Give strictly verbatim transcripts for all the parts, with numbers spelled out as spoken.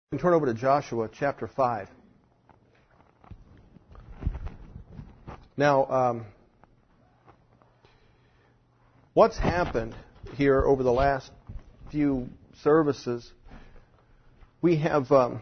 Turn over to Joshua chapter five. Now, um, what's happened here over the last few services, we have um,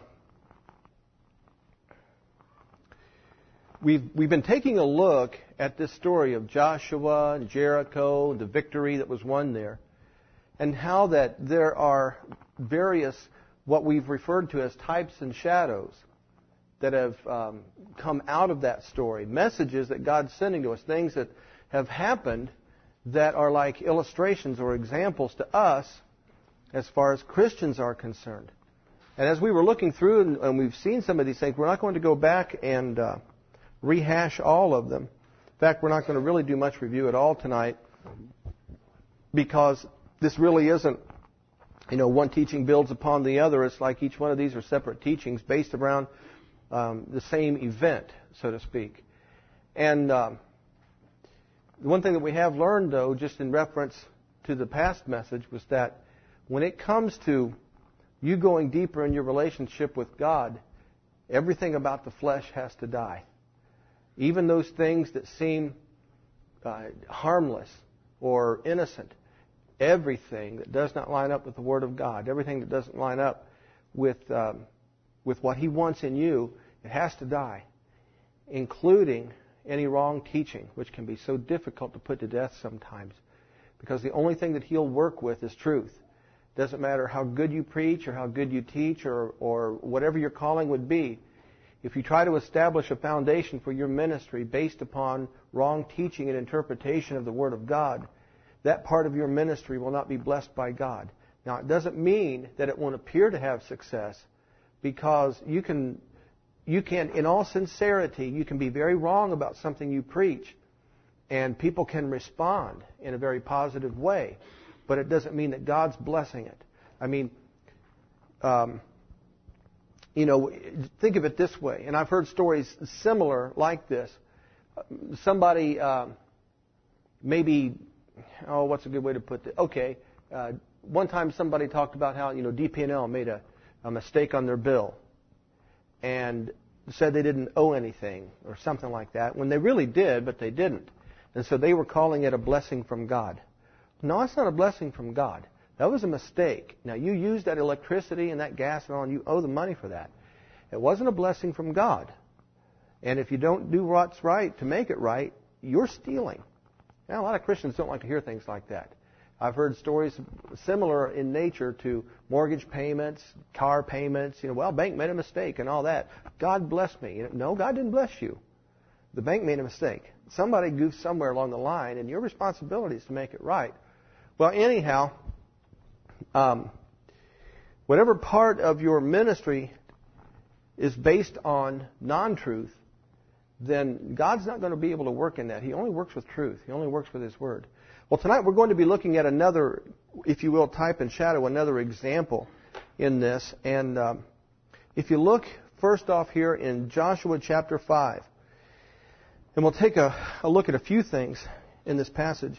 we've we've been taking a look at this story of Joshua and Jericho, the victory that was won there, and how that there are various what we've referred to as types and shadows that have um, come out of that story. Messages that God's sending to us, things that have happened that are like illustrations or examples to us as far as Christians are concerned. And as we were looking through and, and we've seen some of these things, we're not going to go back and uh, rehash all of them. In fact, we're not going to really do much review at all tonight because this really isn't, you know, one teaching builds upon the other. It's like each one of these are separate teachings based around um, the same event, so to speak. And um, the one thing that we have learned, though, just in reference to the past message, was that when it comes to you going deeper in your relationship with God, everything about the flesh has to die. Even those things that seem uh, harmless or innocent. Everything that does not line up with the Word of God, everything that doesn't line up with um, with what He wants in you, it has to die, including any wrong teaching, which can be so difficult to put to death sometimes, because the only thing that He'll work with is truth. Doesn't matter how good you preach or how good you teach or or whatever your calling would be. If you try to establish a foundation for your ministry based upon wrong teaching and interpretation of the Word of God, that part of your ministry will not be blessed by God. Now, it doesn't mean that it won't appear to have success, because you can, you can, in all sincerity, you can be very wrong about something you preach, and people can respond in a very positive way, but it doesn't mean that God's blessing it. I mean, um, you know, think of it this way, and I've heard stories similar like this. Somebody um, maybe... Oh, what's a good way to put this? Okay, uh, one time somebody talked about how, you know, D P and L made a, a mistake on their bill and said they didn't owe anything or something like that, when they really did, but they didn't. And so they were calling it a blessing from God. No, it's not a blessing from God. That was a mistake. Now, you used that electricity and that gas and all, and you owe the money for that. It wasn't a blessing from God. And if you don't do what's right to make it right, you're stealing. Now, a lot of Christians don't like to hear things like that. I've heard stories similar in nature to mortgage payments, car payments. You know, well, bank made a mistake and all that. God blessed me. You know, no, God didn't bless you. The bank made a mistake. Somebody goofed somewhere along the line, and your responsibility is to make it right. Well, anyhow, um, whatever part of your ministry is based on non-truth, then God's not going to be able to work in that. He only works with truth. He only works with His Word. Well, tonight we're going to be looking at another, if you will, type and shadow, another example in this. And um, if you look first off here in Joshua chapter five, and we'll take a, a look at a few things in this passage.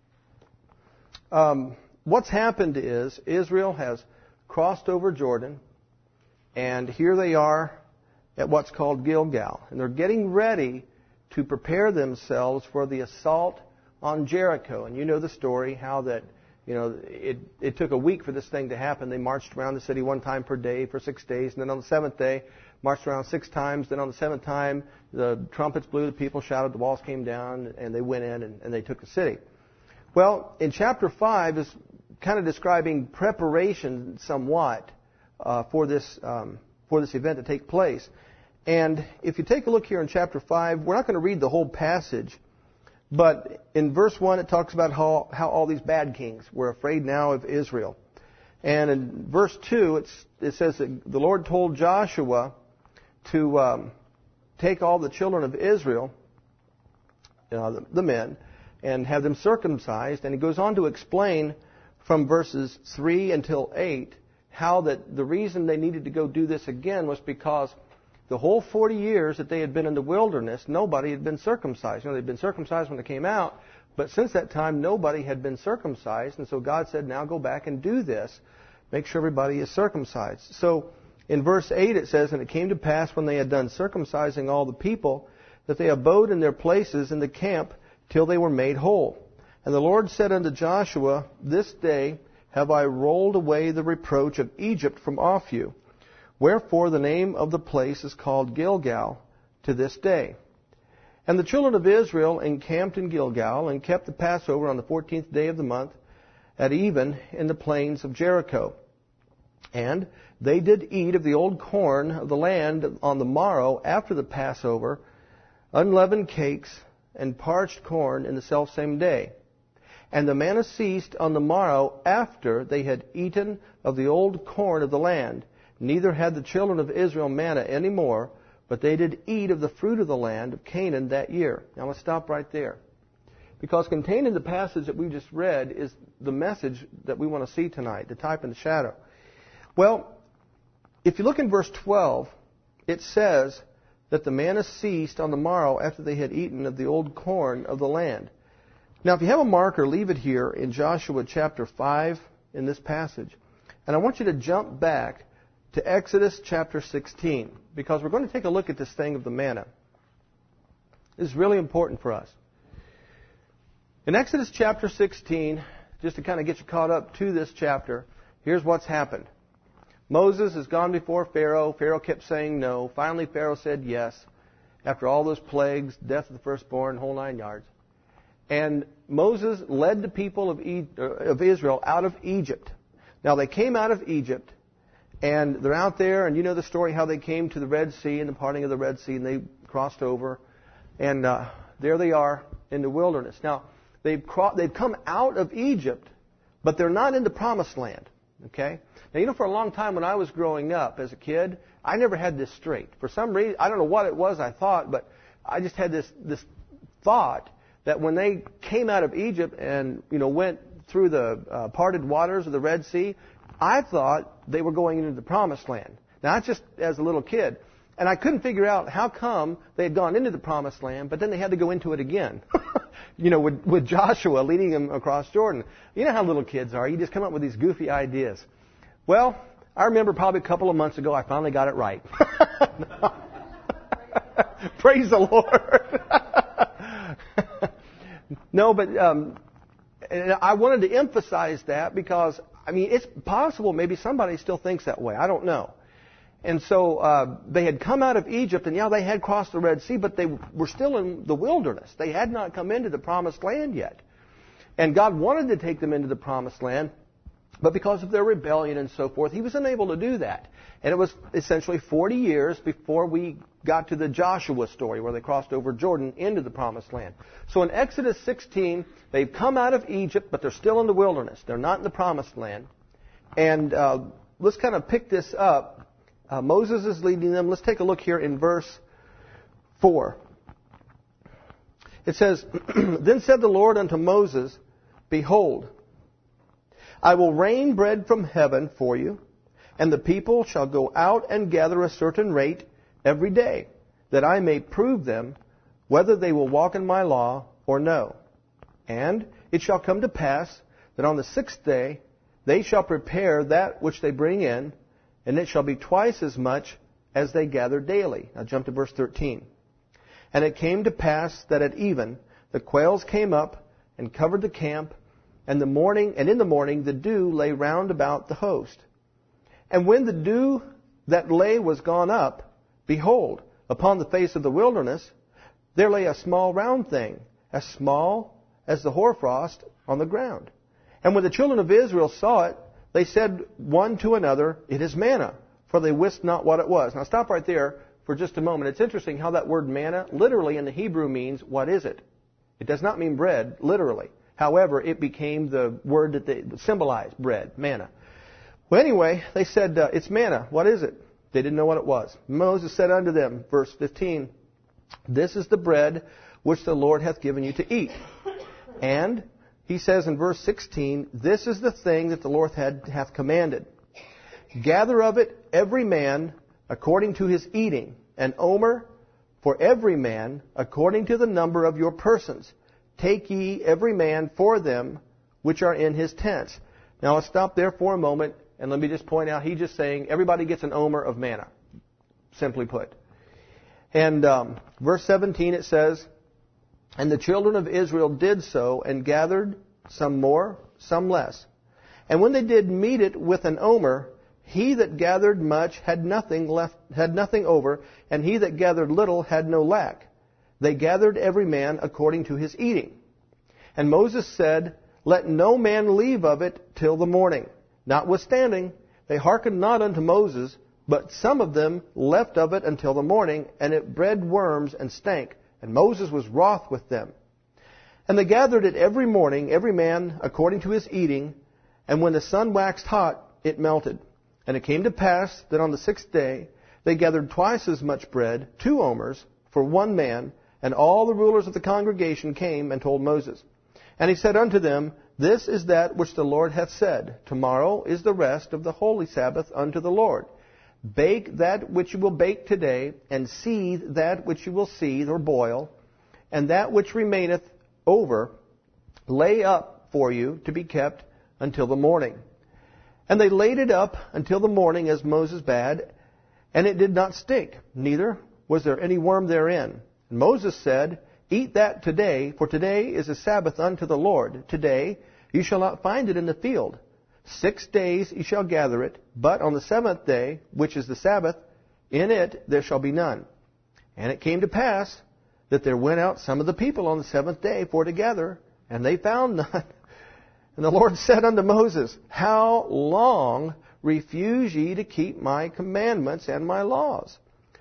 Um, what's happened is Israel has crossed over Jordan, and here they are at what's called Gilgal. And they're getting ready to prepare themselves for the assault on Jericho. And you know the story, how that, you know, it, it took a week for this thing to happen. They marched around the city one time per day for six days. And then on the seventh day, marched around six times. Then on the seventh time, the trumpets blew, the people shouted, the walls came down, and they went in and, and they took the city. Well, in chapter five is kind of describing preparation somewhat uh, for this um, for this event to take place. And if you take a look here in chapter five, we're not going to read the whole passage, but in verse one it talks about how, how all these bad kings were afraid now of Israel. And in verse two it's, it says that the Lord told Joshua to um, take all the children of Israel, uh, the, the men, and have them circumcised. And he goes on to explain from verses three until eight how that the reason they needed to go do this again was because the whole forty years that they had been in the wilderness, nobody had been circumcised. You know, they'd been circumcised when they came out, but since that time, nobody had been circumcised. And so God said, now go back and do this. Make sure everybody is circumcised. So In verse eight it says, "And it came to pass when they had done circumcising all the people, that they abode in their places in the camp till they were made whole. And the Lord said unto Joshua, This day have I rolled away the reproach of Egypt from off you. Wherefore the name of the place is called Gilgal to this day. And the children of Israel encamped in Gilgal, and kept the Passover on the fourteenth day of the month, at even in the plains of Jericho. And they did eat of the old corn of the land on the morrow after the Passover, unleavened cakes and parched corn in the selfsame day. And the manna ceased on the morrow after they had eaten of the old corn of the land. Neither had the children of Israel manna any more, but they did eat of the fruit of the land of Canaan that year." Now let's stop right there. Because contained in the passage that we just read is the message that we want to see tonight, the type and the shadow. Well, if you look in verse twelve, it says that the manna ceased on the morrow after they had eaten of the old corn of the land. Now, if you have a marker, leave it here in Joshua chapter five in this passage. And I want you to jump back to Exodus chapter sixteen, because we're going to take a look at this thing of the manna. This is really important for us. In Exodus chapter sixteen, just to kind of get you caught up to this chapter, here's what's happened. Moses has gone before Pharaoh. Pharaoh kept saying no. Finally, Pharaoh said yes. After all those plagues, death of the firstborn, whole nine yards. And Moses led the people of, e- of Israel out of Egypt. Now, they came out of Egypt, and they're out there, and you know the story how they came to the Red Sea and the parting of the Red Sea, and they crossed over. And uh, there they are in the wilderness. Now, they've, cro- they've come out of Egypt, but they're not in the Promised Land. Okay? Now, you know, for a long time when I was growing up as a kid, I never had this straight. For some reason, I don't know what it was I thought, but I just had this this thought that when they came out of Egypt and, you know, went through the uh, parted waters of the Red Sea, I thought they were going into the Promised Land. Now, that's just as a little kid. And I couldn't figure out how come they had gone into the Promised Land, but then they had to go into it again. You know, with, with Joshua leading them across Jordan. You know how little kids are. You just come up with these goofy ideas. Well, I remember probably a couple of months ago, I finally got it right. Praise the Lord. No, but um, I wanted to emphasize that because, I mean, it's possible maybe somebody still thinks that way. I don't know. And so uh, they had come out of Egypt, and yeah, they had crossed the Red Sea, but they were still in the wilderness. They had not come into the Promised Land yet. And God wanted to take them into the Promised Land, but because of their rebellion and so forth, He was unable to do that. And it was essentially forty years before we got to the Joshua story, where they crossed over Jordan into the Promised Land. So in Exodus sixteen, they've come out of Egypt, but they're still in the wilderness. They're not in the Promised Land. And uh, let's kind of pick this up. Uh, Moses is leading them. Let's take a look here in verse four. It says, "Then said the Lord unto Moses, Behold, I will rain bread from heaven for you, and the people shall go out and gather a certain rate every day, that I may prove them whether they will walk in my law or no. And it shall come to pass that on the sixth day they shall prepare that which they bring in, and it shall be twice as much as they gather daily." Now jump to verse thirteen. "And it came to pass that at even the quails came up and covered the camp, and the morning and in the morning the dew lay round about the host. And when the dew that lay was gone up, behold, upon the face of the wilderness there lay a small round thing, as small as the hoarfrost on the ground. And when the children of Israel saw it, they said one to another, It is manna, for they wist not what it was." Now stop right there for just a moment. It's interesting how that word manna literally in the Hebrew means, what is it? It does not mean bread, literally. However, it became the word that they symbolized bread, manna. Well, anyway, they said, uh, "It's manna. What is it?" They didn't know what it was. "Moses said unto them," verse fifteen, "This is the bread which the Lord hath given you to eat." And he says in verse sixteen, "This is the thing that the Lord had, hath commanded. Gather of it every man according to his eating, an omer for every man according to the number of your persons. Take ye every man for them which are in his tents." Now let's stop there for a moment And let me just point out, he's just saying everybody gets an omer of manna, simply put. And um, verse seventeen, it says, and the children of Israel did so, and gathered some more, some less. And when they did meet it with an omer, he that gathered much had nothing left, had nothing over, and he that gathered little had no lack. They gathered every man according to his eating. And Moses said, let no man leave of it till the morning. Notwithstanding, they hearkened not unto Moses, but some of them left of it until the morning, and it bred worms and stank. And Moses was wroth with them. And they gathered it every morning, every man according to his eating. And when the sun waxed hot, it melted. And it came to pass that on the sixth day they gathered twice as much bread, two omers, for one man. And all the rulers of the congregation came and told Moses. And he said unto them, this is that which the Lord hath said. Tomorrow is the rest of the holy Sabbath unto the Lord. Bake that which you will bake today, and seethe that which you will seethe or boil, and that which remaineth over lay up for you to be kept until the morning. And they laid it up until the morning as Moses bade, and it did not stink, neither was there any worm therein. And Moses said, eat that today, for today is a Sabbath unto the Lord. Today you shall not find it in the field. Six days you shall gather it, but on the seventh day, which is the Sabbath, in it there shall be none. And it came to pass that there went out some of the people on the seventh day for to gather, and they found none. And the Lord said unto Moses, how long refuse ye to keep my commandments and my laws?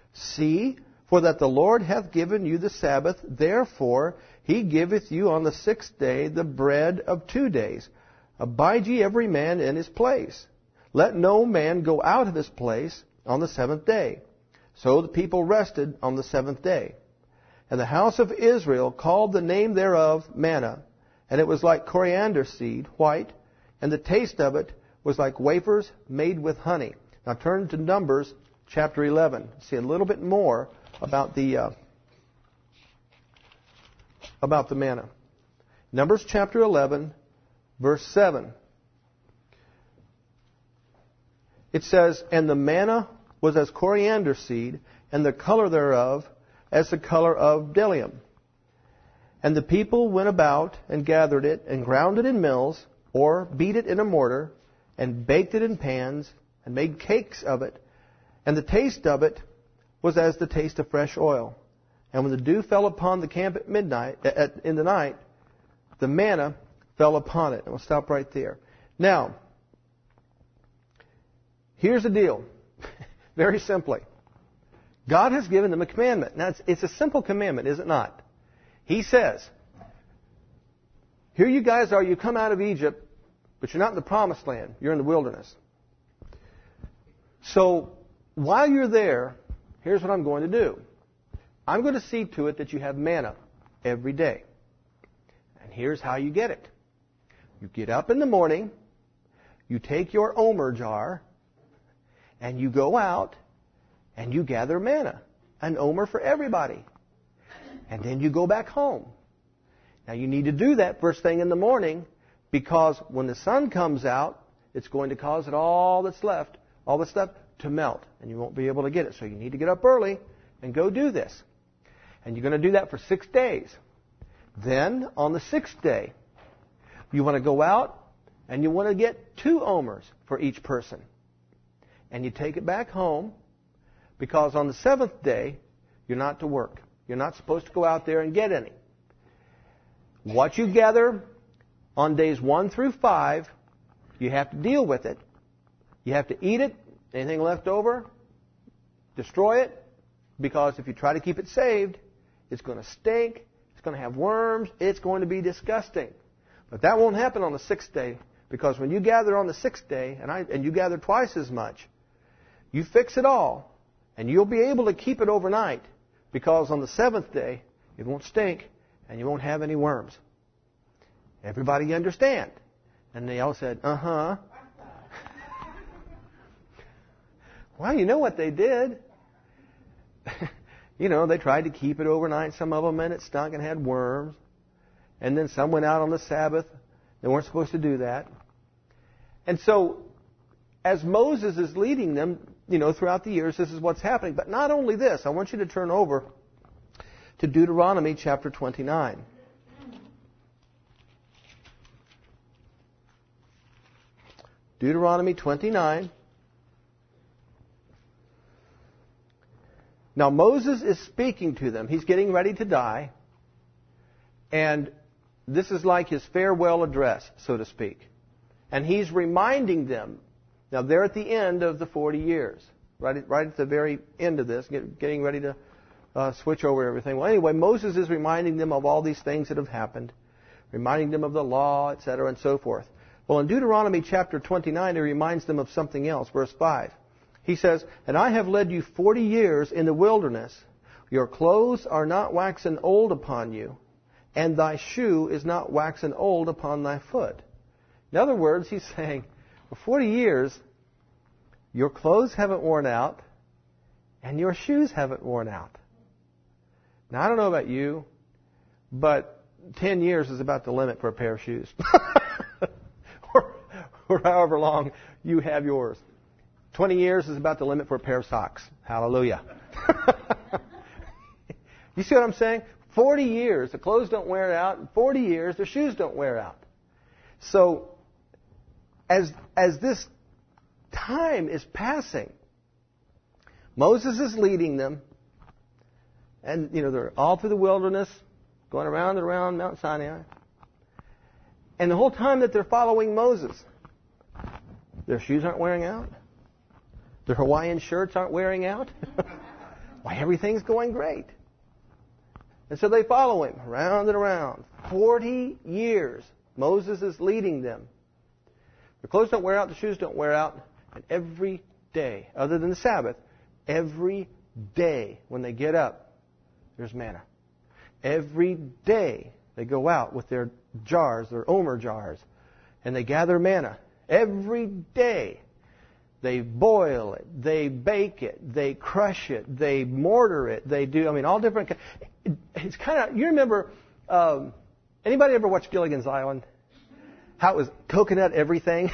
See, for that the Lord hath given you the Sabbath, therefore he giveth you on the sixth day the bread of two days. Abide ye every man in his place. Let no man go out of his place on the seventh day. So the people rested on the seventh day. And the house of Israel called the name thereof manna, and it was like coriander seed, white, and the taste of it was like wafers made with honey. Now turn to Numbers chapter eleven. See a little bit more about the uh, about the manna. Numbers chapter eleven, verse seven. It says, and the manna was as coriander seed, and the color thereof as the color of bdellium. And the people went about and gathered it, and ground it in mills, or beat it in a mortar, and baked it in pans, and made cakes of it. And the taste of it was as the taste of fresh oil. And when the dew fell upon the camp at midnight, at, in the night, the manna fell upon it. And we'll stop right there. Now, here's the deal. Very simply. God has given them a commandment. Now, it's, it's a simple commandment, is it not? He says, here you guys are, you come out of Egypt, but you're not in the promised land. You're in the wilderness. So, while you're there, here's what I'm going to do. I'm going to see to it that you have manna every day. And here's how you get it. You get up in the morning, you take your omer jar, and you go out, and you gather manna. An omer for everybody. And then you go back home. Now you need to do that first thing in the morning, because when the sun comes out, it's going to cause it all that's left, all that's left, to melt, and you won't be able to get it. So you need to get up early and go do this. And you're going to do that for six days. Then, on the sixth day, you want to go out and you want to get two omers for each person. And you take it back home, because on the seventh day, you're not to work. You're not supposed to go out there and get any. What you gather on days one through five, you have to deal with it. You have to eat it. Anything left over, destroy it, because if you try to keep it saved, it's going to stink, it's going to have worms, it's going to be disgusting. But that won't happen on the sixth day, because when you gather on the sixth day, and, I, and you gather twice as much, you fix it all, and you'll be able to keep it overnight, because on the seventh day, it won't stink, and you won't have any worms. Everybody understand? And they all said, uh-huh. Well, you know what they did. You know, they tried to keep it overnight, some of them, and it stunk and had worms. And then some went out on the Sabbath. They weren't supposed to do that. And so, as Moses is leading them, you know, throughout the years, this is what's happening. But not only this, I want you to turn over to Deuteronomy chapter twenty-nine. Deuteronomy twenty-nine. Now Moses is speaking to them. He's getting ready to die. And this is like his farewell address, so to speak. And he's reminding them. Now they're at the end of the forty years. Right at, right at the very end of this, get, getting ready to uh, switch over everything. Well, anyway, Moses is reminding them of all these things that have happened. Reminding them of the law, et cetera, and so forth. Well, in Deuteronomy chapter twenty-nine, he reminds them of something else. Verse five. He says, "And I have led you forty years in the wilderness. Your clothes are not waxen old upon you, and thy shoe is not waxen old upon thy foot." In other words, he's saying, for forty years, your clothes haven't worn out, and your shoes haven't worn out. Now, I don't know about you, but ten years is about the limit for a pair of shoes. or, or however long you have yours. twenty years is about the limit for a pair of socks. Hallelujah. You see what I'm saying? forty years, the clothes don't wear out. In forty years, the shoes don't wear out. So, as, as this time is passing, Moses is leading them. And, you know, they're all through the wilderness, going around and around Mount Sinai. And the whole time that they're following Moses, their shoes aren't wearing out. Their Hawaiian shirts aren't wearing out. Why, everything's going great. And so they follow him around and around. Forty years, Moses is leading them. The clothes don't wear out, the shoes don't wear out. And every day, other than the Sabbath, every day when they get up, there's manna. Every day they go out with their jars, their omer jars, and they gather manna. Every day they boil it, they bake it, they crush it, they mortar it, they do, I mean, all different. It's kind of, you remember, um, anybody ever watch Gilligan's Island? How it was coconut everything?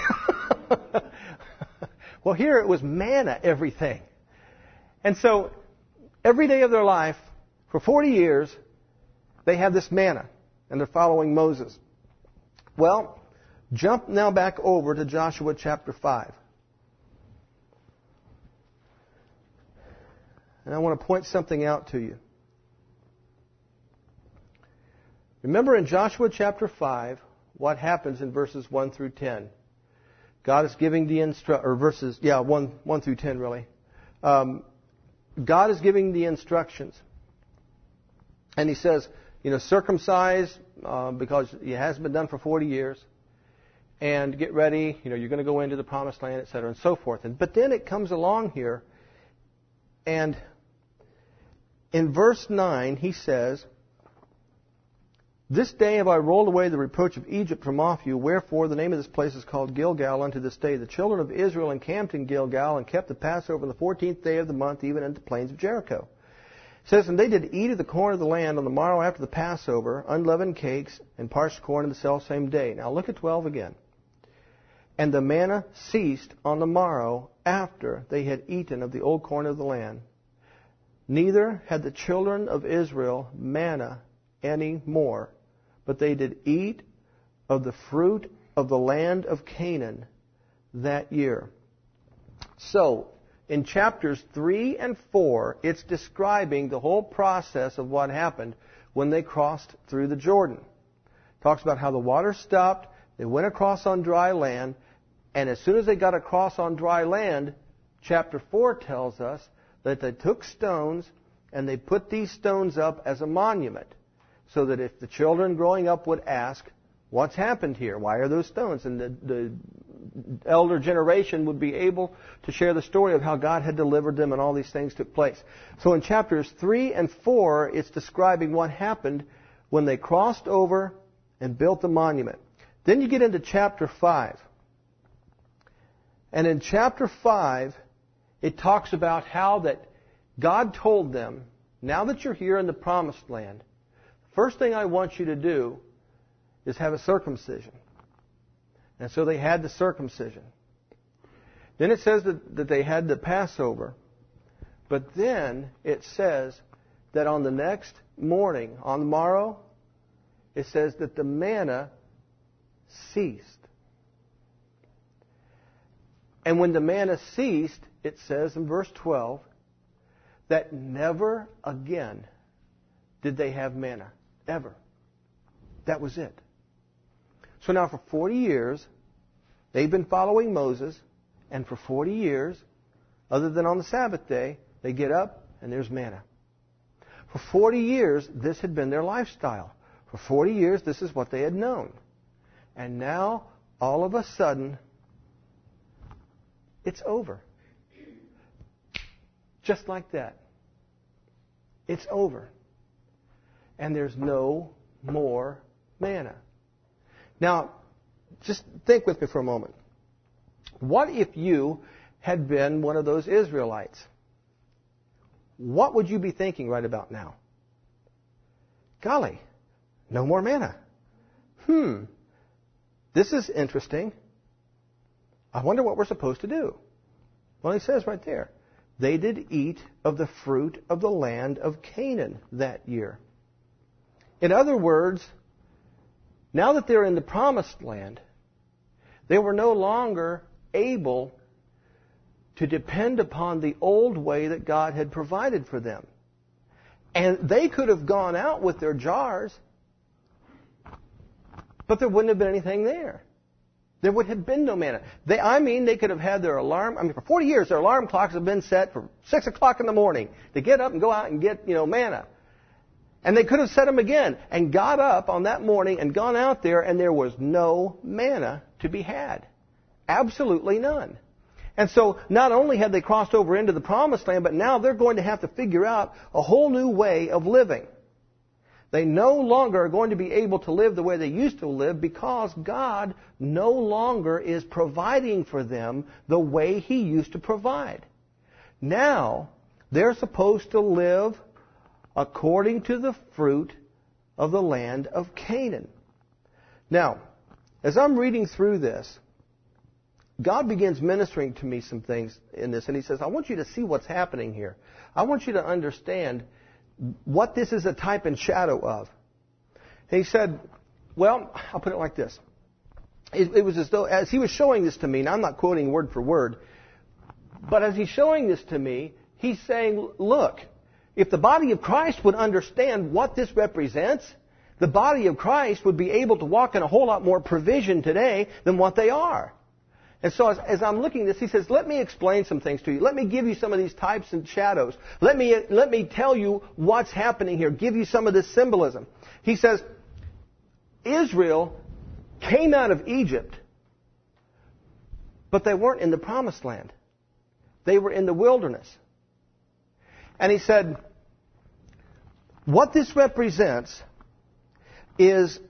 Well, here it was manna everything. And so, every day of their life, for forty years, they have this manna, and they're following Moses. Well, jump now back over to Joshua chapter five. And I want to point something out to you. Remember in Joshua chapter five, what happens in verses one through ten. God is giving the instru- or verses, yeah, one, one through ten really. Um, God is giving the instructions. And he says, you know, circumcise, uh, because it hasn't been done for forty years. And get ready, you know, you're going to go into the promised land, et cetera, and so forth. And, but then it comes along here, and in verse nine, he says, "This day have I rolled away the reproach of Egypt from off you, wherefore the name of this place is called Gilgal unto this day. The children of Israel encamped in Gilgal and kept the Passover on the fourteenth day of the month, even unto the plains of Jericho." It says, "And they did eat of the corn of the land on the morrow after the Passover, unleavened cakes and parched corn in the selfsame day." Now look at twelve again. "And the manna ceased on the morrow after they had eaten of the old corn of the land. Neither had the children of Israel manna any more, but they did eat of the fruit of the land of Canaan that year." So, in chapters three and four, it's describing the whole process of what happened when they crossed through the Jordan. It talks about how the water stopped, they went across on dry land, and as soon as they got across on dry land, chapter four tells us that they took stones and they put these stones up as a monument, so that if the children growing up would ask, what's happened here? Why are those stones? And the, the elder generation would be able to share the story of how God had delivered them and all these things took place. So in chapters three and four, it's describing what happened when they crossed over and built the monument. Then you get into chapter five. And in chapter five, it talks about how that God told them, now that you're here in the promised land, first thing I want you to do is have a circumcision. And so they had the circumcision. Then it says that, that they had the Passover. But then it says that on the next morning, on the morrow, it says that the manna ceased. And when the manna ceased, it says in verse twelve, that never again did they have manna. Ever. That was it. So now for forty years, they've been following Moses, and for forty years, other than on the Sabbath day, they get up and there's manna. For forty years, this had been their lifestyle. For forty years, this is what they had known. And now, all of a sudden, it's over. Just like that. It's over. And there's no more manna. Now, just think with me for a moment. What if you had been one of those Israelites? What would you be thinking right about now? Golly, no more manna. Hmm, this is interesting. I wonder what we're supposed to do. Well, he says right there, they did eat of the fruit of the land of Canaan that year. In other words, now that they're in the promised land, they were no longer able to depend upon the old way that God had provided for them. And they could have gone out with their jars, but there wouldn't have been anything there. There would have been no manna. They, I mean, they could have had their alarm. I mean, for forty years, their alarm clocks have been set for six o'clock in the morning to get up and go out and get, you know, manna. And they could have set them again and got up on that morning and gone out there, and there was no manna to be had. Absolutely none. And so not only had they crossed over into the promised land, but now they're going to have to figure out a whole new way of living. They no longer are going to be able to live the way they used to live because God no longer is providing for them the way He used to provide. Now, they're supposed to live according to the fruit of the land of Canaan. Now, as I'm reading through this, God begins ministering to me some things in this, and He says, I want you to see what's happening here. I want you to understand what this is a type and shadow of. And He said, well, I'll put it like this. It, it was as though, as He was showing this to me, and I'm not quoting word for word, but as He's showing this to me, He's saying, look, if the body of Christ would understand what this represents, the body of Christ would be able to walk in a whole lot more provision today than what they are. And so as, as I'm looking at this, he says, let me explain some things to you. Let me give you some of these types and shadows. Let me, let me tell you what's happening here. Give you some of this symbolism. He says, Israel came out of Egypt, but they weren't in the promised land. They were in the wilderness. And he said, what this represents is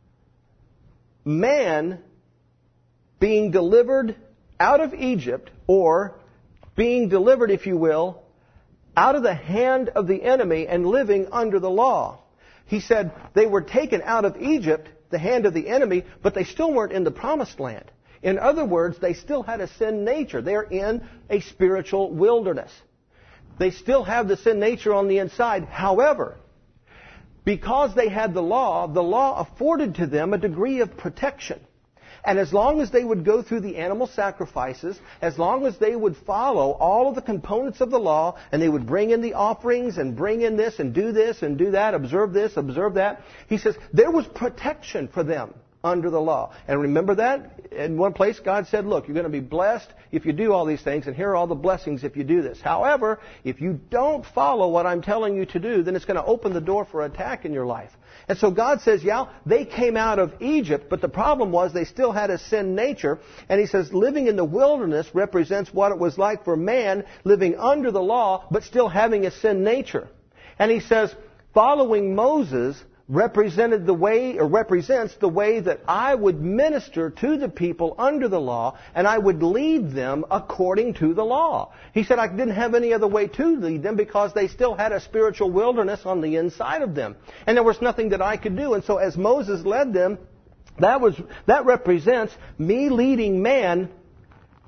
man being delivered out of Egypt, or being delivered, if you will, out of the hand of the enemy and living under the law. He said they were taken out of Egypt, the hand of the enemy, but they still weren't in the promised land. In other words, they still had a sin nature. They're in a spiritual wilderness. They still have the sin nature on the inside. However, because they had the law, the law afforded to them a degree of protection. And as long as they would go through the animal sacrifices, as long as they would follow all of the components of the law, and they would bring in the offerings and bring in this and do this and do that, observe this, observe that, he says there was protection for them under the law. And remember that? In one place God said, look, you're going to be blessed if you do all these things, and here are all the blessings if you do this. However, if you don't follow what I'm telling you to do, then it's going to open the door for attack in your life. And so God says, yeah, they came out of Egypt, but the problem was they still had a sin nature. And He says living in the wilderness represents what it was like for man living under the law, but still having a sin nature. And He says following Moses represented the way, or represents the way that I would minister to the people under the law, and I would lead them according to the law. He said I didn't have any other way to lead them because they still had a spiritual wilderness on the inside of them. And there was nothing that I could do. And so as Moses led them, that was, that represents me leading man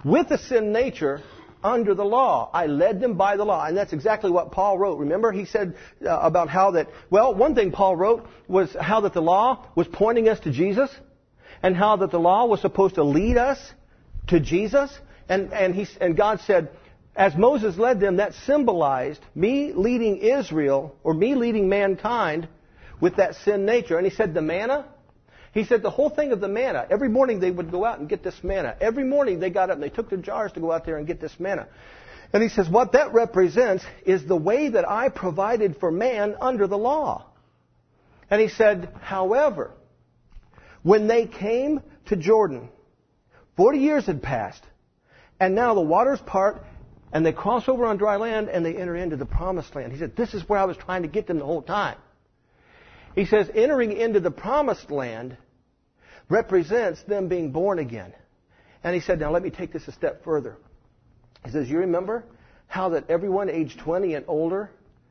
with the sin nature under the law. I led them by the law. And that's exactly what Paul wrote. Remember, he said uh, about how that, well, one thing Paul wrote was how that the law was pointing us to Jesus, and how that the law was supposed to lead us to Jesus. And, and, he, and God said, as Moses led them, that symbolized me leading Israel, or me leading mankind with that sin nature. And he said the manna, he said the whole thing of the manna. Every morning they would go out and get this manna. Every morning they got up and they took their jars to go out there and get this manna. And he says what that represents is the way that I provided for man under the law. And he said, however, when they came to Jordan, forty years had passed, and now the waters part, and they cross over on dry land, and they enter into the promised land. He said, this is where I was trying to get them the whole time. He says, entering into the promised land represents them being born again. And he said, now let me take this a step further. He says, you remember how that everyone aged twenty and older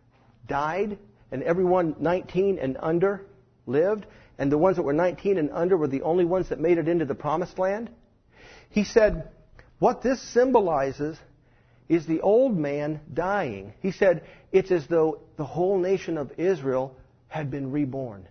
died, and everyone nineteen and under lived, and the ones that were nineteen and under were the only ones that made it into the promised land? He said, what this symbolizes is the old man dying. He said, it's as though the whole nation of Israel had been reborn,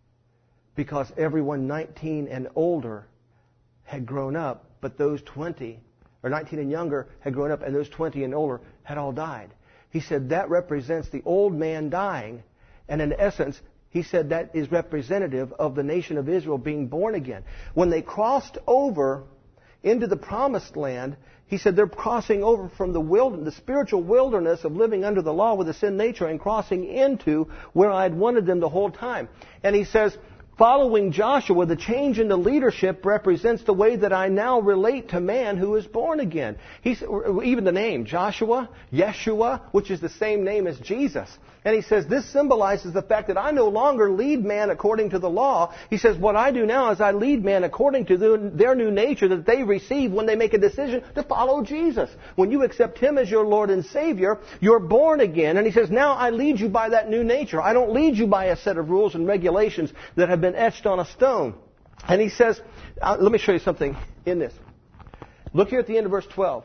because everyone nineteen and older had grown up, but those twenty, or nineteen and younger, had grown up, and those twenty and older had all died. He said that represents the old man dying, and in essence, he said that is representative of the nation of Israel being born again. When they crossed over into the promised land, he said they're crossing over from the wilderness, the spiritual wilderness of living under the law with a sin nature, and crossing into where I had wanted them the whole time. And he says, following Joshua, the change in the leadership represents the way that I now relate to man who is born again. He's, even the name, Joshua, Yeshua, which is the same name as Jesus. And he says, this symbolizes the fact that I no longer lead man according to the law. He says, what I do now is I lead man according to the, their new nature that they receive when they make a decision to follow Jesus. When you accept Him as your Lord and Savior, you're born again. And he says, now I lead you by that new nature. I don't lead you by a set of rules and regulations that have been etched on a stone. And he says, uh, let me show you something in this. Look here at the end of verse twelve.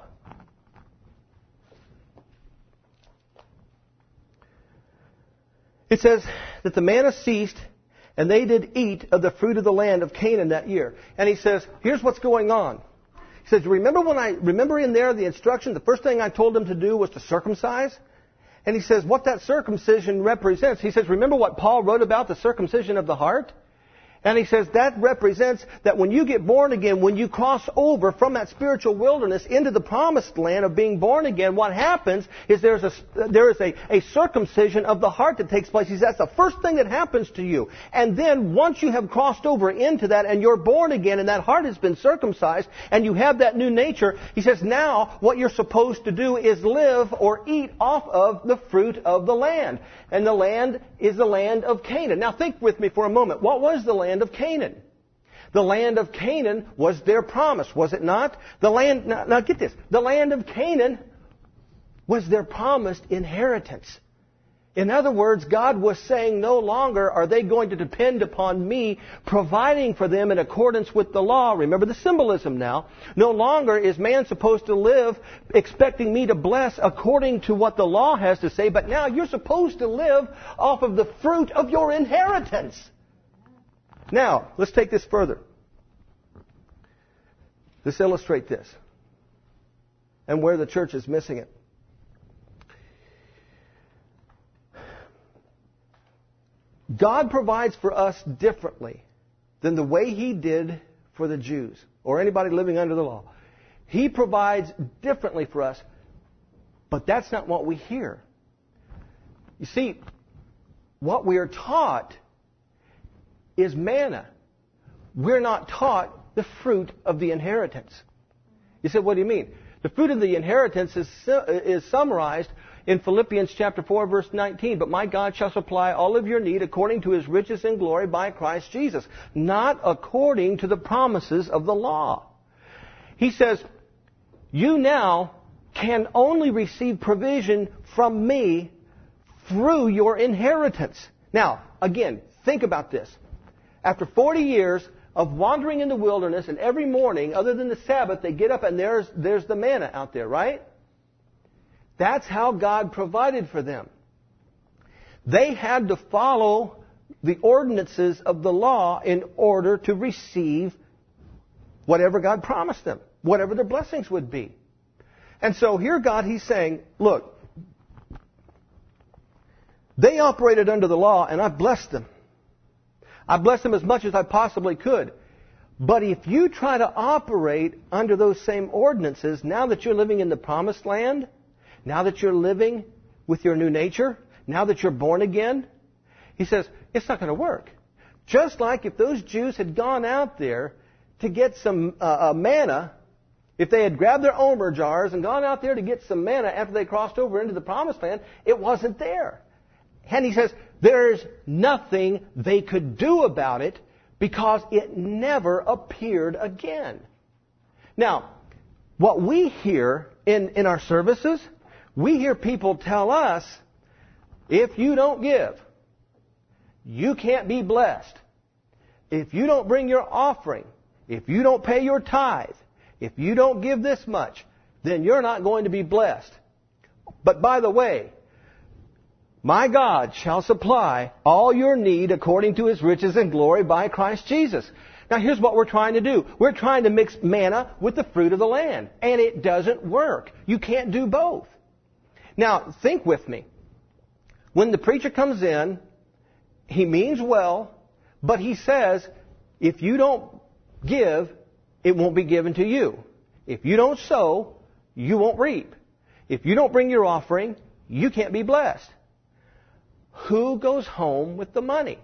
It says that the manna ceased, and they did eat of the fruit of the land of Canaan that year. And he says, here's what's going on. He says, remember when I, remember in there the instruction, the first thing I told them to do was to circumcise? And he says, what that circumcision represents, he says, remember what Paul wrote about the circumcision of the heart? And he says that represents that when you get born again, when you cross over from that spiritual wilderness into the promised land of being born again, what happens is there's a, there is a, a circumcision of the heart that takes place. He says that's the first thing that happens to you. And then once you have crossed over into that and you're born again and that heart has been circumcised and you have that new nature, he says now what you're supposed to do is live or eat off of the fruit of the land. And the land is the land of Canaan. Now think with me for a moment. What was the land of Canaan? The land of Canaan was their promise, was it not? The land, now, now get this, the land of Canaan was their promised inheritance. In other words, God was saying no longer are they going to depend upon me providing for them in accordance with the law. Remember the symbolism now. No longer is man supposed to live expecting me to bless according to what the law has to say, but now you're supposed to live off of the fruit of your inheritance. Now, let's take this further. Let's illustrate this and where the church is missing it. God provides for us differently than the way He did for the Jews or anybody living under the law. He provides differently for us, but that's not what we hear. You see, what we are taught is manna. We're not taught the fruit of the inheritance. You said, what do you mean? The fruit of the inheritance is, is summarized in Philippians chapter four, verse nineteen. But my God shall supply all of your need according to His riches in glory by Christ Jesus, not according to the promises of the law. He says, you now can only receive provision from me through your inheritance. Now, again, think about this. After forty years, of wandering in the wilderness, and every morning, other than the Sabbath, they get up and there's, there's the manna out there, right? That's how God provided for them. They had to follow the ordinances of the law in order to receive whatever God promised them, whatever their blessings would be. And so here God, He's saying, look, they operated under the law and I blessed them. I blessed them as much as I possibly could. But if you try to operate under those same ordinances, now that you're living in the promised land, now that you're living with your new nature, now that you're born again, He says, it's not going to work. Just like if those Jews had gone out there to get some uh, uh, manna, if they had grabbed their omer jars and gone out there to get some manna after they crossed over into the promised land, it wasn't there. And He says, there's nothing they could do about it because it never appeared again. Now, what we hear in, in our services, we hear people tell us, if you don't give, you can't be blessed. If you don't bring your offering, if you don't pay your tithe, if you don't give this much, then you're not going to be blessed. But by the way, my God shall supply all your need according to His riches and glory by Christ Jesus. Now here's what we're trying to do. We're trying to mix manna with the fruit of the land. And it doesn't work. You can't do both. Now think with me. When the preacher comes in, he means well, but he says, if you don't give, it won't be given to you. If you don't sow, you won't reap. If you don't bring your offering, you can't be blessed. Who goes home with the money?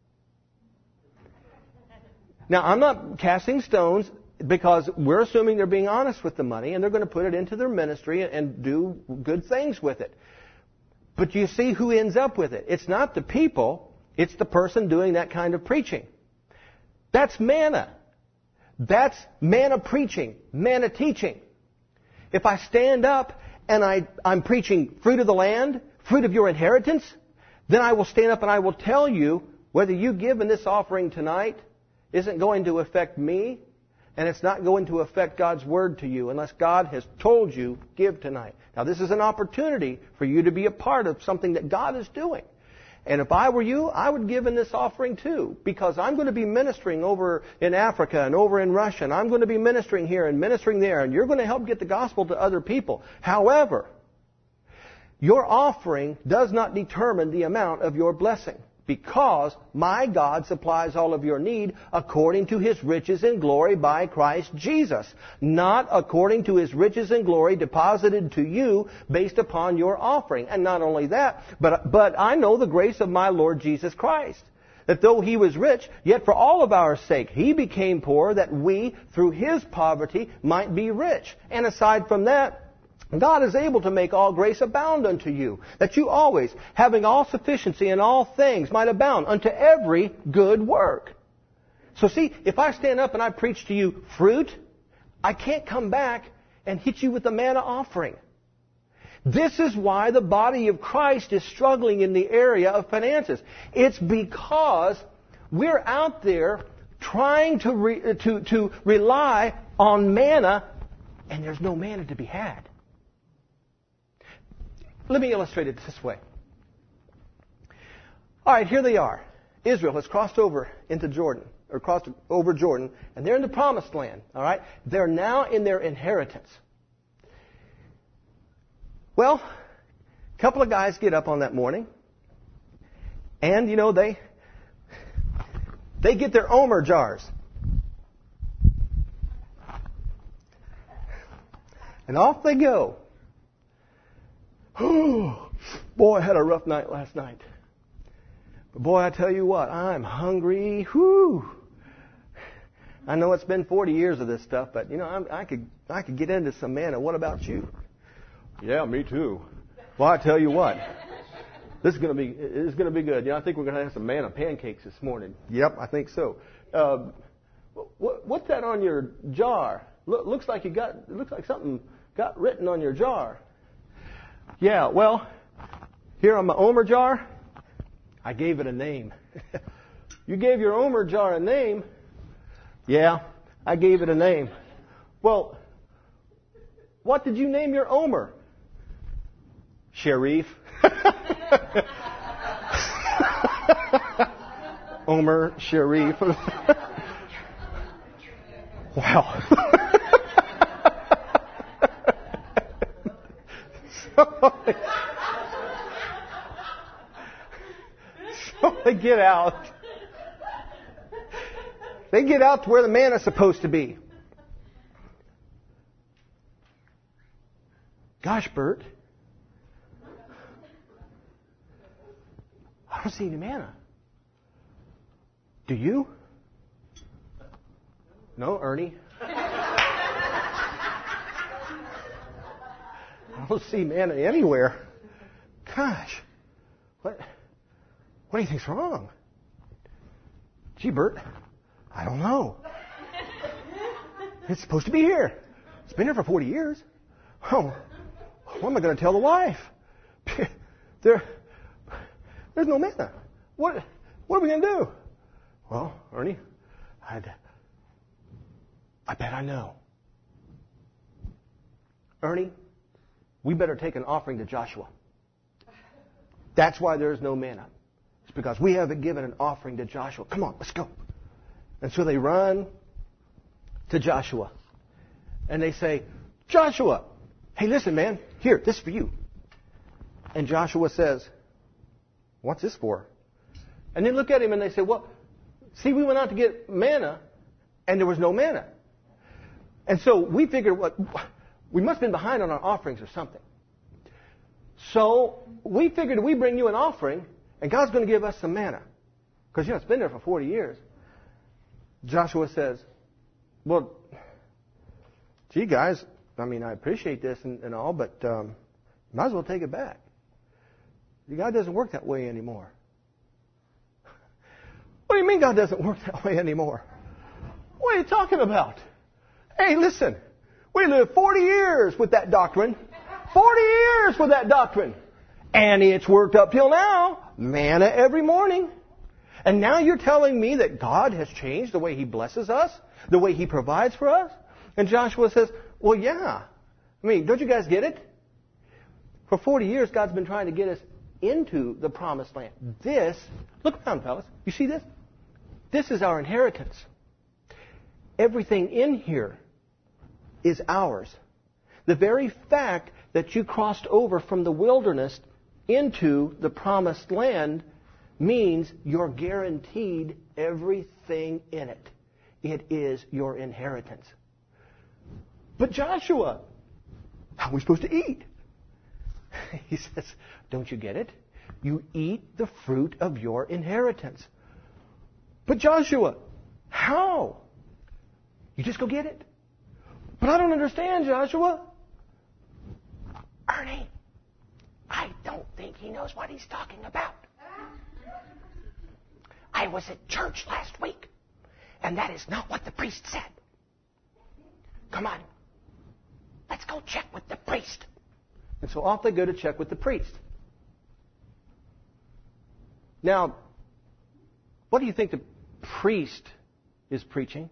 Now, I'm not casting stones because we're assuming they're being honest with the money and they're going to put it into their ministry and do good things with it. But you see who ends up with it. It's not the people. It's the person doing that kind of preaching. That's manna. That's manna preaching, manna teaching. If I stand up and I, I'm preaching fruit of the land, fruit of your inheritance, then I will stand up and I will tell you whether you give in this offering tonight isn't going to affect me, and it's not going to affect God's word to you unless God has told you, give tonight. Now this is an opportunity for you to be a part of something that God is doing. And if I were you, I would give in this offering too, because I'm going to be ministering over in Africa and over in Russia, and I'm going to be ministering here and ministering there, and you're going to help get the gospel to other people. However, your offering does not determine the amount of your blessing, because my God supplies all of your need according to His riches and glory by Christ Jesus, not according to His riches and glory deposited to you based upon your offering. And not only that, but, but I know the grace of my Lord Jesus Christ, that though He was rich, yet for all of our sake He became poor, that we, through His poverty, might be rich. And aside from that, God is able to make all grace abound unto you, that you always, having all sufficiency in all things, might abound unto every good work. So see, if I stand up and I preach to you fruit, I can't come back and hit you with the manna offering. This is why the body of Christ is struggling in the area of finances. It's because we're out there trying to, re, to, to rely on manna, and there's no manna to be had. Let me illustrate it this way. All right, here they are. Israel has crossed over into Jordan, or crossed over Jordan, and they're in the promised land. All right? They're now in their inheritance. Well, a couple of guys get up on that morning, and, you know, they they get their omer jars. And off they go. Oh, boy, I had a rough night last night. But boy, I tell you what, I'm hungry. Whew. I know it's been forty years of this stuff, but you know, I'm, I could I could get into some manna. What about you? Yeah, me too. Well, I tell you what, this is going to be it's going to be good. You know, I think we're going to have some manna pancakes this morning. Yep, I think so. Um, what, what's that on your jar? Look, looks like you got it looks like something got written on your jar. Yeah, well, here on my omer jar, I gave it a name. You gave your omer jar a name, Yeah, I gave it a name. Well, what did you name your Omer? Sharif. Omer Sharif. Wow. so, so they get out. They get out to where the manna's supposed to be. Gosh, Bert, I don't see any manna. Do you? No, Ernie. I don't see manna anywhere. Gosh, what? What do you think's wrong? Gee, Bert, I don't know. It's supposed to be here. It's been here for forty years. Oh, what am I going to tell the wife? There, there's no manna. What, what are we going to do? Well, Ernie, I'd, I bet I know. Ernie, we better take an offering to Joshua. That's why there's no manna. It's because we haven't given an offering to Joshua. Come on, let's go. And so they run to Joshua. And they say, Joshua, hey, listen, man, here, this is for you. And Joshua says, what's this for? And they look at him and they say, well, see, we went out to get manna, and there was no manna. And so we figured, what, we must have been behind on our offerings or something. So we figured we bring you an offering, and God's going to give us some manna. Because, you know, it's been there for forty years. Joshua says, well, gee, guys, I mean, I appreciate this and, and all, but um, might as well take it back. God doesn't work that way anymore. What do you mean God doesn't work that way anymore? What are you talking about? Hey, listen, we lived forty years with that doctrine. forty years with that doctrine. And it's worked up till now. Manna every morning. And now you're telling me that God has changed the way He blesses us? The way He provides for us? And Joshua says, well, yeah. I mean, don't you guys get it? For forty years, God's been trying to get us into the promised land. This, look around, fellas. You see this? This is our inheritance. Everything in here is ours. The very fact that you crossed over from the wilderness into the promised land means you're guaranteed everything in it. It is your inheritance. But Joshua, how are we supposed to eat? He says, don't you get it? You eat the fruit of your inheritance. But Joshua, how? You just go get it? But I don't understand, Joshua. Ernie, I don't think he knows what he's talking about. I was at church last week, and that is not what the priest said. Come on. Let's go check with the priest. And so off they go to check with the priest. Now, what do you think the priest is preaching?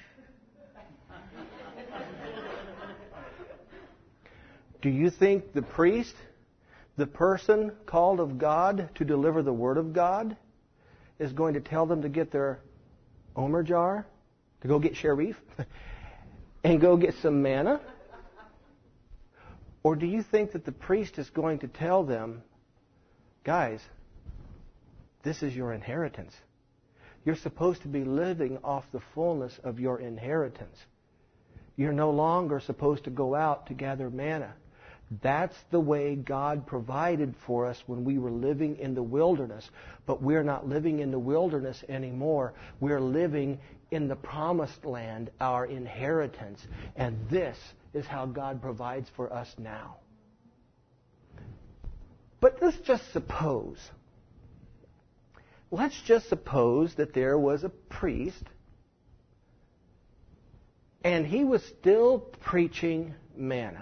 Do you think the priest, the person called of God to deliver the Word of God, is going to tell them to get their omer jar, to go get sharif, and go get some manna? Or do you think that the priest is going to tell them, guys, this is your inheritance. You're supposed to be living off the fullness of your inheritance. You're no longer supposed to go out to gather manna. That's the way God provided for us when we were living in the wilderness. But we're not living in the wilderness anymore. We're living in the promised land, our inheritance. And this is how God provides for us now. But let's just suppose, let's just suppose that there was a priest and he was still preaching manna.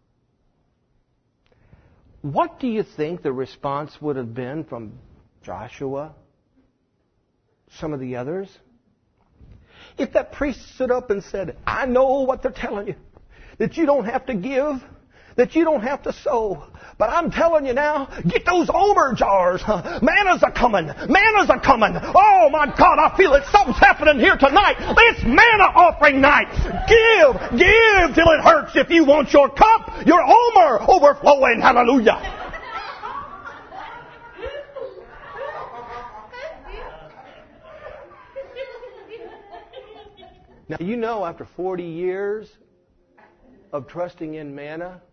What do you think the response would have been from Joshua, some of the others? If that priest stood up and said, I know what they're telling you, that you don't have to give, that you don't have to sow, but I'm telling you now, get those Omer jars. Manna's a coming. Manna's a coming. Oh my God, I feel it. Something's happening here tonight. It's manna offering night. Give, give till it hurts if you want your cup, your Omer overflowing. Hallelujah. Now, you know, after forty years of trusting in manna,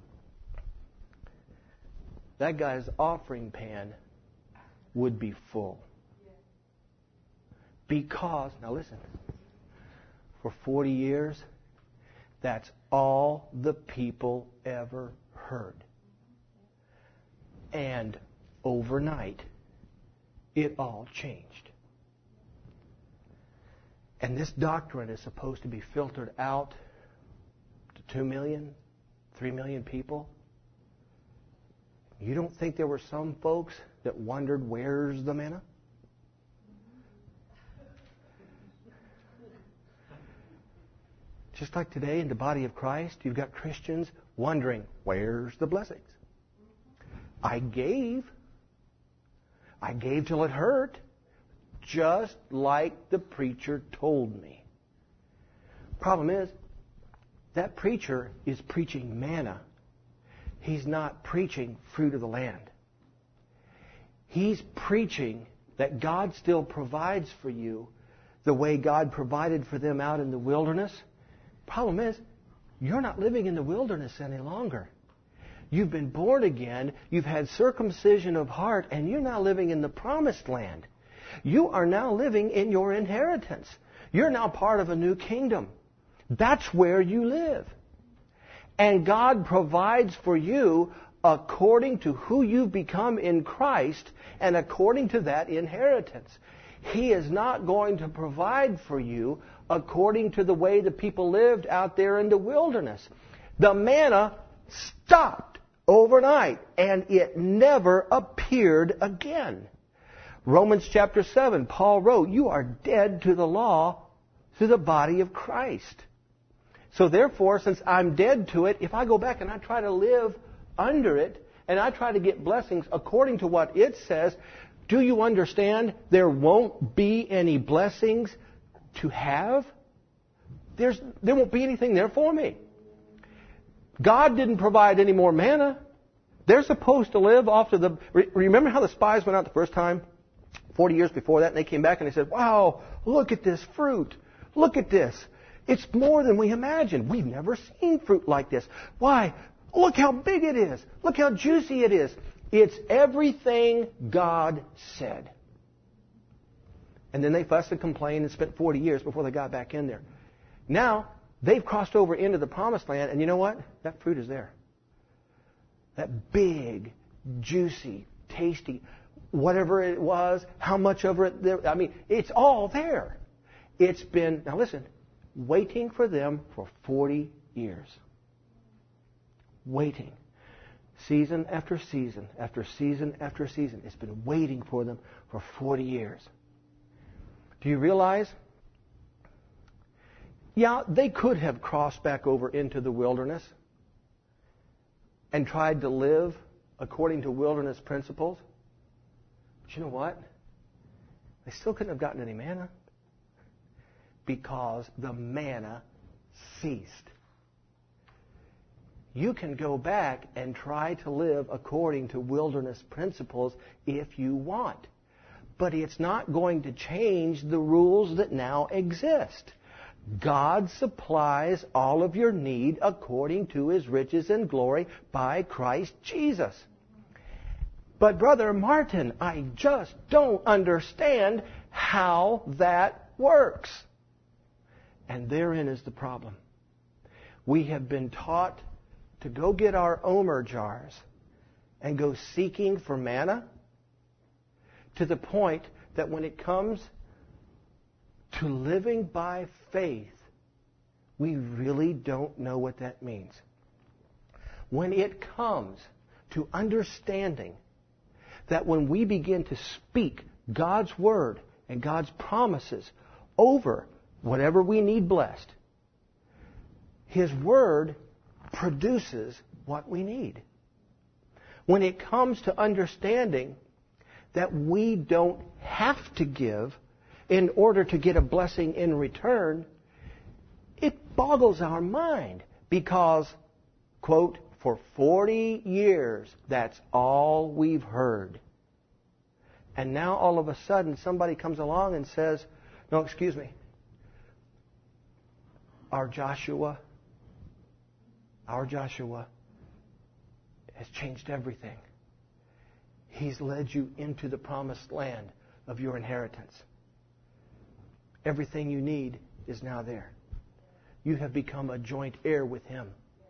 that guy's offering pan would be full. Because, now listen, for forty years, that's all the people ever heard. And overnight, it all changed. And this doctrine is supposed to be filtered out to two million, three million people. You don't think there were some folks that wondered, where's the manna? Just like today in the body of Christ, you've got Christians wondering, where's the blessings? I gave. I gave till it hurt. Just like the preacher told me. Problem is, that preacher is preaching manna. He's not preaching fruit of the land. He's preaching that God still provides for you the way God provided for them out in the wilderness. Problem is, you're not living in the wilderness any longer. You've been born again, you've had circumcision of heart, and you're now living in the promised land. You are now living in your inheritance. You're now part of a new kingdom. That's where you live. And God provides for you according to who you've become in Christ and according to that inheritance. He is not going to provide for you according to the way the people lived out there in the wilderness. The manna stopped overnight and it never appeared again. Romans chapter seven, Paul wrote, you are dead to the law through the body of Christ. So therefore, since I'm dead to it, if I go back and I try to live under it, and I try to get blessings according to what it says, do you understand there won't be any blessings to have? There's, there won't be anything there for me. God didn't provide any more manna. They're supposed to live off of the... Remember how the spies went out the first time? forty years before that, and they came back and they said, wow, look at this fruit. Look at this. It's more than we imagined. We've never seen fruit like this. Why? Look how big it is. Look how juicy it is. It's everything God said. And then they fussed and complained and spent forty years before they got back in there. Now, they've crossed over into the promised land, and you know what? That fruit is there. That big, juicy, tasty, whatever it was, how much of it there, I mean, it's all there. It's been, now listen, waiting for them for forty years. Waiting. Season after season, after season after season. It's been waiting for them for forty years. Do you realize? Yeah, they could have crossed back over into the wilderness and tried to live according to wilderness principles. But you know what? They still couldn't have gotten any manna because the manna ceased. You can go back and try to live according to wilderness principles if you want. But it's not going to change the rules that now exist. God supplies all of your need according to His riches and glory by Christ Jesus. But Brother Martin, I just don't understand how that works. And therein is the problem. We have been taught to go get our Omer jars and go seeking for manna to the point that when it comes to living by faith, we really don't know what that means. When it comes to understanding that when we begin to speak God's Word and God's promises over whatever we need blessed, His Word produces what we need. When it comes to understanding that we don't have to give in order to get a blessing in return, it boggles our mind because, quote, for forty years, that's all we've heard. And now all of a sudden somebody comes along and says, no, excuse me, our Joshua, our Joshua has changed everything. He's led you into the promised land of your inheritance. Everything you need is now there. You have become a joint heir with Him.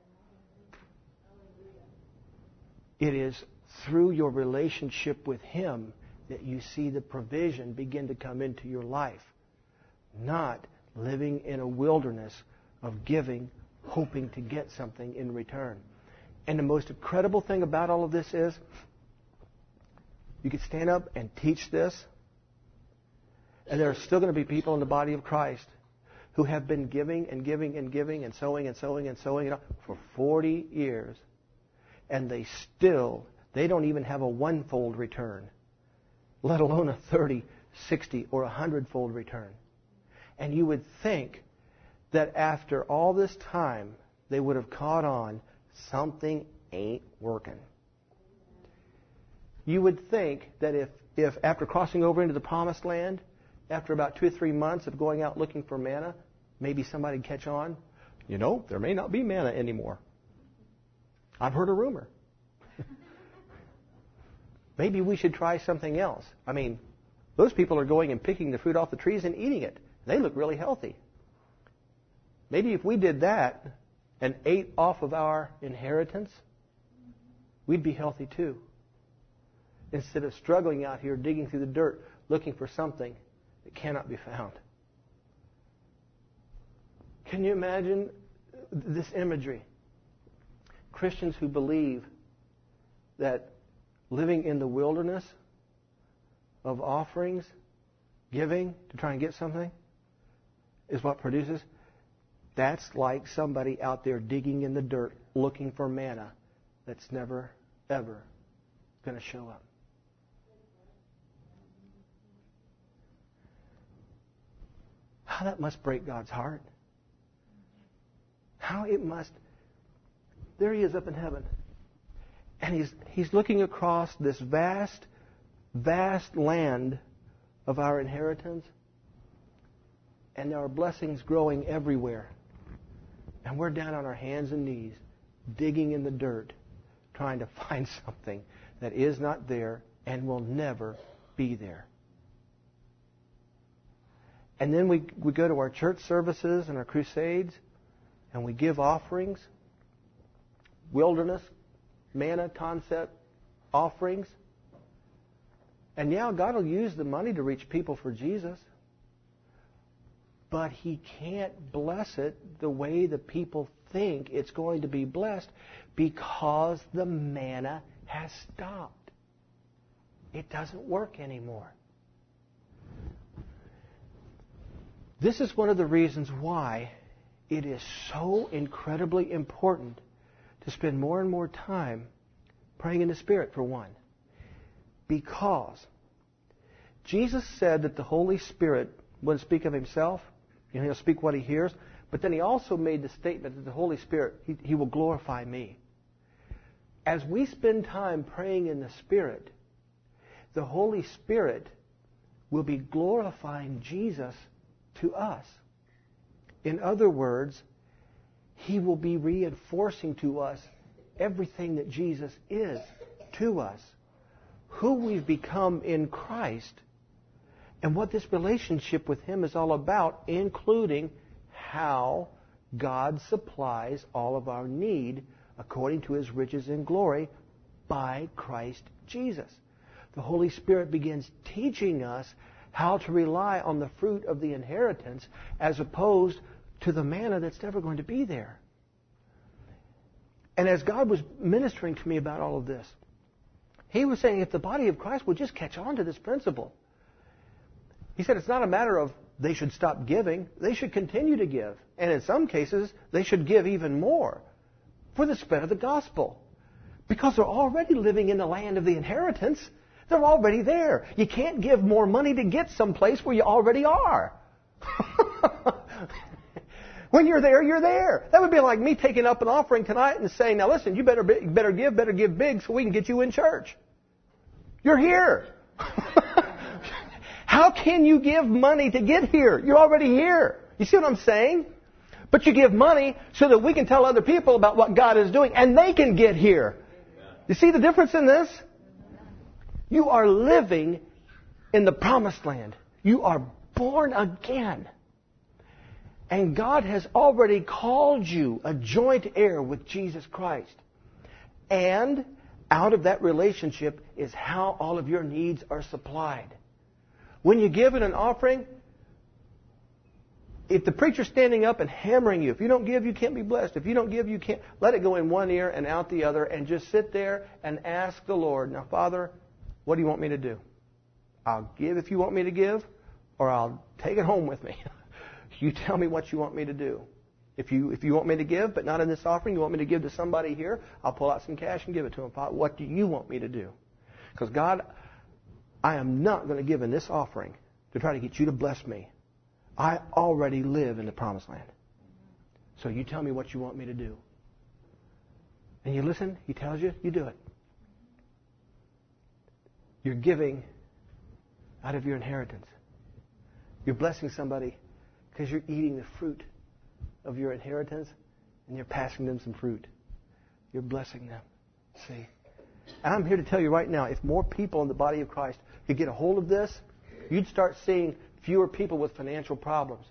It is through your relationship with Him that you see the provision begin to come into your life, not living in a wilderness of giving, hoping to get something in return. And the most incredible thing about all of this is, you could stand up and teach this, and there are still going to be people in the body of Christ who have been giving and giving and giving and sowing and sowing and sowing for forty years, and they still, they don't even have a one-fold return, let alone a thirty, sixty, or a hundred-fold return. And you would think that after all this time, they would have caught on, something ain't working. You would think that if, if after crossing over into the promised land, after about two or three months of going out looking for manna, maybe somebody would catch on. You know, there may not be manna anymore. I've heard a rumor. Maybe we should try something else. I mean, those people are going and picking the fruit off the trees and eating it. They look really healthy. Maybe if we did that and ate off of our inheritance, we'd be healthy too. Instead of struggling out here, digging through the dirt, looking for something that cannot be found. Can you imagine this imagery? Christians who believe that living in the wilderness of offerings, giving to try and get something, is what produces. That's like somebody out there digging in the dirt looking for manna that's never, ever going to show up. How that must break God's heart. How it must. There He is up in heaven. And he's, he's looking across this vast, vast land of our inheritance. And there are blessings growing everywhere. And we're down on our hands and knees, digging in the dirt, trying to find something that is not there and will never be there. And then we, we go to our church services and our crusades, and we give offerings, wilderness, manna concept offerings. And yeah, God will use the money to reach people for Jesus. But He can't bless it the way the people think it's going to be blessed because the manna has stopped. It doesn't work anymore. This is one of the reasons why it is so incredibly important to spend more and more time praying in the Spirit, for one. Because Jesus said that the Holy Spirit wouldn't speak of Himself, and He'll speak what He hears, but then He also made the statement that the Holy Spirit, He, he will glorify me. As we spend time praying in the Spirit, the Holy Spirit will be glorifying Jesus to us. In other words, He will be reinforcing to us everything that Jesus is to us, who we've become in Christ, and what this relationship with Him is all about, including how God supplies all of our need according to His riches in glory by Christ Jesus. The Holy Spirit begins teaching us how to rely on the fruit of the inheritance as opposed to the manna that's never going to be there. And as God was ministering to me about all of this, He was saying if the body of Christ would just catch on to this principle, He said it's not a matter of they should stop giving. They should continue to give. And in some cases, they should give even more for the spread of the gospel. Because they're already living in the land of the inheritance. They're already there. You can't give more money to get someplace where you already are. When you're there, you're there. That would be like me taking up an offering tonight and saying, now listen, you better, be, better give, better give big so we can get you in church. You're here. How can you give money to get here? You're already here. You see what I'm saying? But you give money so that we can tell other people about what God is doing and they can get here. You see the difference in this? You are living in the promised land. You are born again. And God has already called you a joint heir with Jesus Christ. And out of that relationship is how all of your needs are supplied. When you give in an offering, if the preacher's standing up and hammering you, if you don't give, you can't be blessed. If you don't give, you can't. Let it go in one ear and out the other and just sit there and ask the Lord, now, Father, what do you want me to do? I'll give if you want me to give, or I'll take it home with me. You tell me what you want me to do. If you if you want me to give, but not in this offering, you want me to give to somebody here, I'll pull out some cash and give it to them. What do you want me to do? Because God, I am not going to give in this offering to try to get you to bless me. I already live in the promised land. So you tell me what you want me to do. And you listen, He tells you, you do it. You're giving out of your inheritance. You're blessing somebody because you're eating the fruit of your inheritance and you're passing them some fruit. You're blessing them. See? And I'm here to tell you right now, if more people in the body of Christ could get a hold of this, you'd start seeing fewer people with financial problems.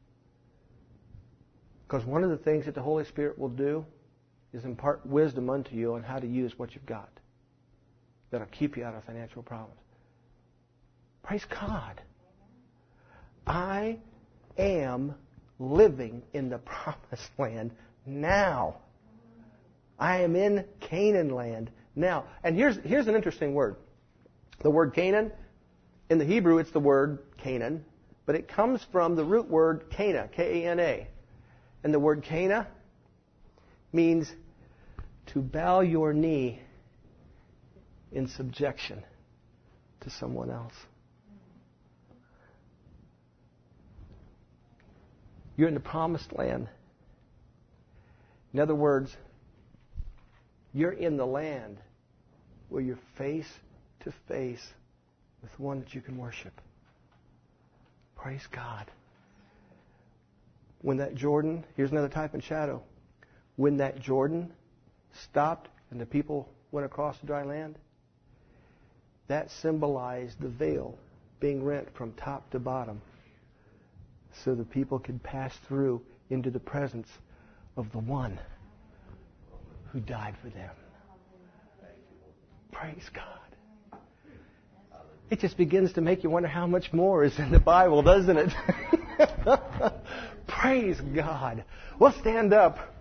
Because one of the things that the Holy Spirit will do is impart wisdom unto you on how to use what you've got. That'll keep you out of financial problems. Praise God. I am living in the promised land now. I am in Canaan land now. And here's, here's an interesting word. The word Canaan, in the Hebrew it's the word Canaan, but it comes from the root word Cana, K A N A. And the word Cana means to bow your knee in subjection to someone else. You're in the promised land. In other words, you're in the land where you're face to face with one that you can worship. Praise God. When that Jordan, here's another type and shadow. When that Jordan stopped and the people went across the dry land, that symbolized the veil being rent from top to bottom so the people could pass through into the presence of the one who died for them. Praise God. It just begins to make you wonder how much more is in the Bible, doesn't it? Praise God. Well, stand up.